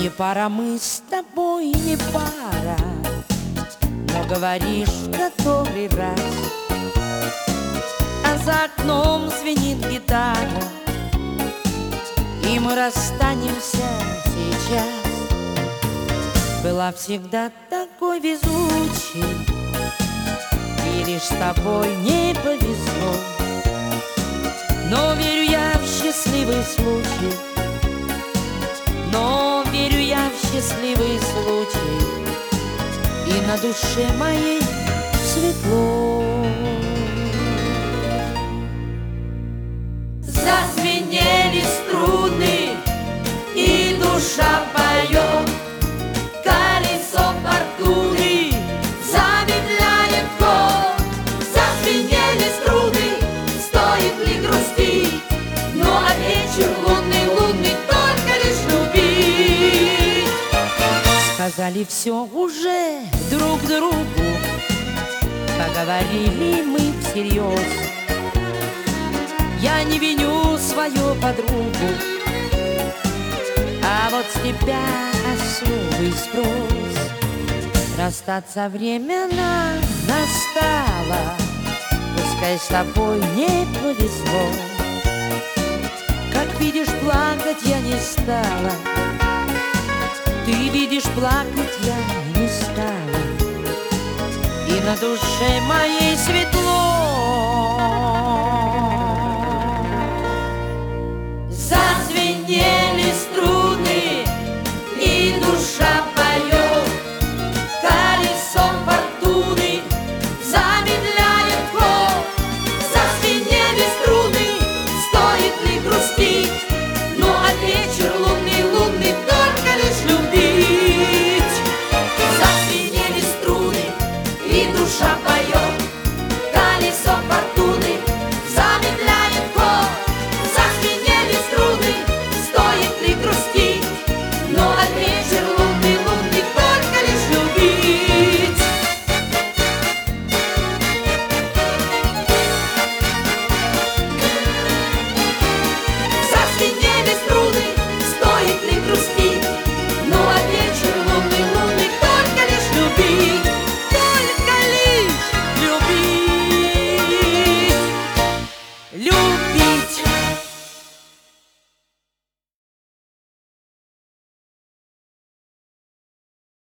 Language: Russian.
Не пара мы с тобой, не пара, но говоришь который раз. А за окном звенит гитара, и мы расстанемся сейчас. Была всегда такой везучей, и лишь с тобой не повезло. Но верю я в счастливый случай, но верю я в счастливый случай, и на душе моей светло. Зазвенели струны, и душа поет, колесо фортуны замедляет ход. Зазвенели струны, стоит ли грустить, но а вечер лунный, лунный только лишь любить. Сказали все уже друг другу, поговорили мы всерьез. Я не виню свою подругу, а вот с тебя особый спрос. Расстаться время нам настало, пускай с тобой не повезло. Как видишь, плакать я не стала, ты видишь, плакать я не стала, и на душе моей светло. Зазвенели струны,